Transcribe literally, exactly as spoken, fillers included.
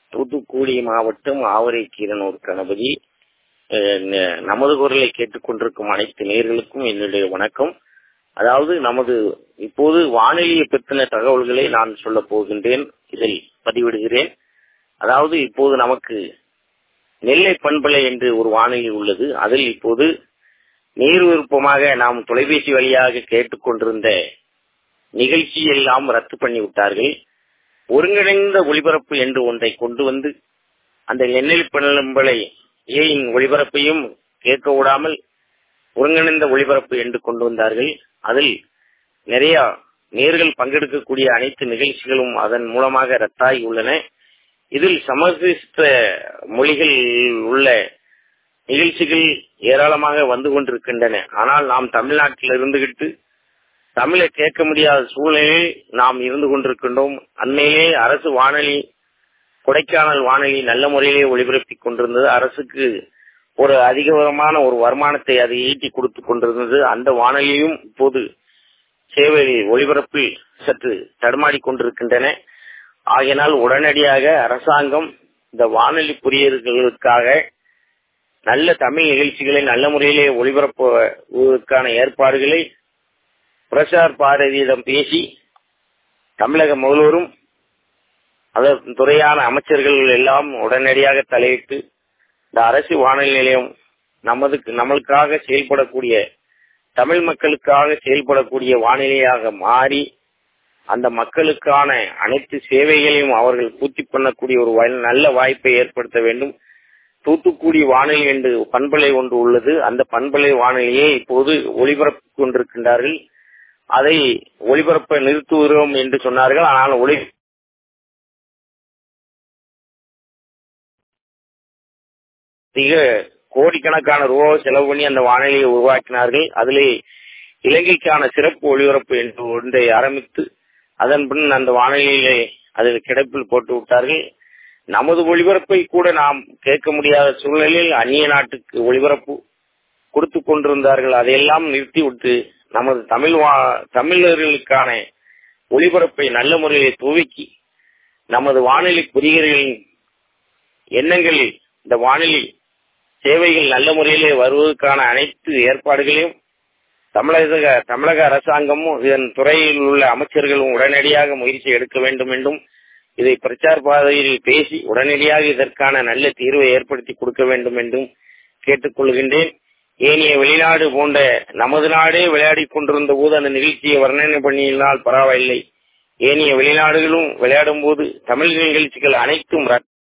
தூத்துக்குடி மாவட்டம் ஆவரைக்கீரனூர் கணபதி. நமது குரலை கேட்டுக்கொண்டிருக்கும் அனைத்து நேயர்களுக்கும் என்னுடைய வணக்கம். அதாவது நமது இப்போது வானொலியை பற்றின தகவல்களை நான் சொல்ல போகின்றேன், இதில் பதிவிடுகிறேன். அதாவது இப்போது நமக்கு நெல்லை பண்பலை என்று ஒரு வானொலி உள்ளது. அதில் இப்போது நேர் விருப்பமாக நாம் தொலைபேசி வழியாக கேட்டுக்கொண்டிருந்த நிகழ்ச்சி எல்லாம் ரத்து பண்ணி விட்டார்கள். ஒருங்கிணைந்த ஒளிபரப்பு என்று ஒன்றை கொண்டு வந்து அந்த நெல்லை பண்பலை ஏன் ஒளிபரப்பையும் கேட்க விடாமல் ஒருங்கிணைந்த ஒளிபரப்பு என்று கொண்டு வந்தார்கள். அதில் நிறைய நேர்கள் பங்கெடுக்கக்கூடிய அனைத்து நிகழ்ச்சிகளும் அதன் மூலமாக ரத்தாகி உள்ளன. இதில் சமஸ்கிருத மொழிகள் உள்ள நிகழ்ச்சிகள் ஏராளமாக வந்து கொண்டிருக்கின்றன. ஆனால் நாம் தமிழ்நாட்டில் இருந்துகிட்டு தமிழை கேட்க முடியாத சூழ்நிலையில் நாம் இருந்து கொண்டிருக்கின்றோம். அன்னையிலே அரசு வானொலி, கொடைக்கானல் வானொலி நல்ல முறையிலே ஒளிபரப்பிக் கொண்டிருந்தது. அரசுக்கு ஒரு அதிகமான ஒரு வருமானத்தை அது ஈட்டி கொடுத்து கொண்டிருந்தது. அந்த வானொலியும் இப்போது சேவை ஒளிபரப்பில் சற்று தடுமாடி கொண்டிருக்கின்றன. ஆகையினால் உடனடியாக அரசாங்கம் இந்த வானொலி புரியர்களுக்காக நல்ல தமிழ் நிகழ்ச்சிகளை நல்ல முறையிலே ஒளிபரப்புவதற்கான ஏற்பாடுகளை பிரசார் பாரதியிடம் பேசி தமிழக முதல்வரும் அதன் துறையான அமைச்சர்கள் எல்லாம் உடனடியாக தலையிட்டு இந்த அரசு வானொலி நிலையம் நமது நம்மளுக்காக செயல்படக்கூடிய தமிழ் மக்களுக்காக செயல்படக்கூடிய வானிலையாக மாறி அந்த மக்களுக்கான அனைத்து சேவைகளையும் அவர்கள் பூர்த்தி பண்ணக்கூடிய ஒரு நல்ல வாய்ப்பை ஏற்படுத்த வேண்டும். தூத்துக்குடி வானொலி என்று பண்பலை ஒன்று உள்ளது. அந்த பண்பலை வானொலியை இப்போது ஒளிபரப்பு கொண்டிருக்கின்றார்கள். அதை ஒளிபரப்ப நிறுத்துகிறோம் என்று சொன்னார்கள். ஆனால் ஒளி கோடிக்கணக்கான ரூபாய் செலவு பண்ணி அந்த வானொலியை உருவாக்கினார்கள். அதிலே இலங்கைக்கான சிறப்பு ஒளிபரப்பு என்று ஒன்றை ஆரம்பித்து அதன் பின் அந்த வானொலியிலே அதில் கிடப்பில் போட்டு விட்டார்கள். நமது ஒளிபரப்பை கூட நாம் கேட்க முடியாத சூழ்நிலையில் அந்நிய நாட்டுக்கு ஒளிபரப்பு கொடுத்து கொண்டிருந்தார்கள். அதையெல்லாம் நிறுத்திவிட்டு நமது தமிழ் தமிழர்களுக்கான ஒளிபரப்பை நல்ல முறையிலே துவக்கி நமது வானொலி புரிகிறர்களின் எண்ணங்களில் இந்த வானொலி சேவைகள் நல்ல முறையிலே வருவதற்கான அனைத்து ஏற்பாடுகளையும் தமிழக தமிழக அரசாங்கமும் இதன் துறையில் உள்ள அமைச்சர்களும் உடனடியாக முயற்சி எடுக்க வேண்டும் என்றும் இதை பிரச்சார பாதையில் பேசி உடனடியாக இதற்கான நல்ல தீர்வை ஏற்படுத்தி கொடுக்க வேண்டும் என்றும் கேட்டுக்கொள்கின்றேன். ஏனைய வெளிநாடு போன்ற நமது நாடே விளையாடி கொண்டிருந்த போது அந்த நிகழ்ச்சியை வர்ணனை பண்ணினால் பரவாயில்லை. ஏனைய வெளிநாடுகளும் விளையாடும் போது தமிழ் நிகழ்ச்சிகள் அனைத்தும்